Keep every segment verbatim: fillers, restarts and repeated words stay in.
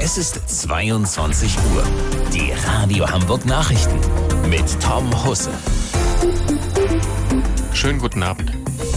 Es ist zweiundzwanzig Uhr. Die Radio Hamburg Nachrichten mit Tom Husse. Schönen guten Abend.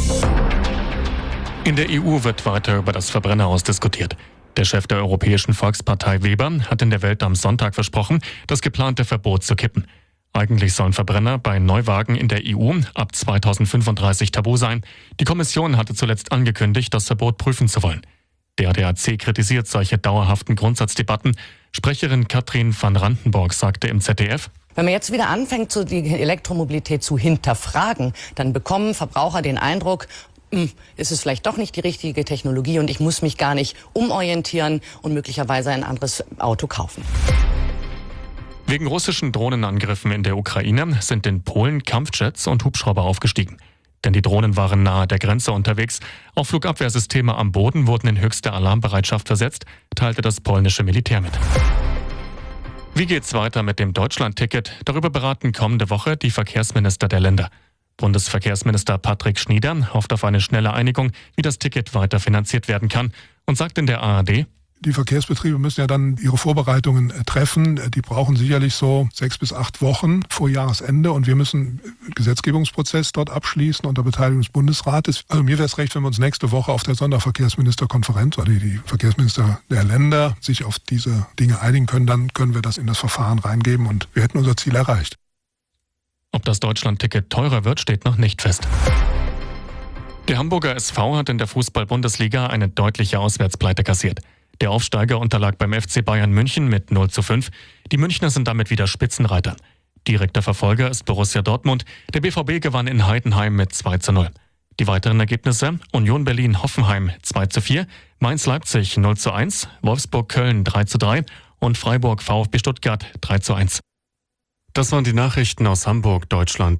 In der E U wird weiter über das Verbrennerhaus diskutiert. Der Chef der Europäischen Volkspartei Weber hat in der Welt am Sonntag versprochen, das geplante Verbot zu kippen. Eigentlich sollen Verbrenner bei Neuwagen in der E U ab zweitausendfünfunddreißig tabu sein. Die Kommission hatte zuletzt angekündigt, das Verbot prüfen zu wollen. Der A D A C kritisiert solche dauerhaften Grundsatzdebatten. Sprecherin Katrin van Randenborg sagte im Z D F: Wenn man jetzt wieder anfängt, so die Elektromobilität zu hinterfragen, dann bekommen Verbraucher den Eindruck, ist es vielleicht doch nicht die richtige Technologie und ich muss mich gar nicht umorientieren und möglicherweise ein anderes Auto kaufen. Wegen russischen Drohnenangriffen in der Ukraine sind in Polen Kampfjets und Hubschrauber aufgestiegen. Denn die Drohnen waren nahe der Grenze unterwegs. Auch Flugabwehrsysteme am Boden wurden in höchste Alarmbereitschaft versetzt, teilte das polnische Militär mit. Wie geht's weiter mit dem Deutschland-Ticket? Darüber beraten kommende Woche die Verkehrsminister der Länder. Bundesverkehrsminister Patrick Schnieder hofft auf eine schnelle Einigung, wie das Ticket weiter finanziert werden kann, und sagt in der A R D: Die Verkehrsbetriebe müssen ja dann ihre Vorbereitungen treffen. Die brauchen sicherlich so sechs bis acht Wochen vor Jahresende und wir müssen den Gesetzgebungsprozess dort abschließen unter Beteiligung des Bundesrates. Also mir wäre es recht, wenn wir uns nächste Woche auf der Sonderverkehrsministerkonferenz oder die Verkehrsminister der Länder sich auf diese Dinge einigen können. Dann können wir das in das Verfahren reingeben und wir hätten unser Ziel erreicht. Ob das Deutschland-Ticket teurer wird, steht noch nicht fest. Der Hamburger S V hat in der Fußball-Bundesliga eine deutliche Auswärtspleite kassiert. Der Aufsteiger unterlag beim F C Bayern München mit null zu fünf. Die Münchner sind damit wieder Spitzenreiter. Direkter Verfolger ist Borussia Dortmund. Der B V B gewann in Heidenheim mit zwei zu null. Die weiteren Ergebnisse: Union Berlin-Hoffenheim zwei zu vier, Mainz-Leipzig null zu eins, Wolfsburg-Köln drei zu drei und Freiburg-VfB Stuttgart drei zu eins. Das waren die Nachrichten aus Hamburg, Deutschland.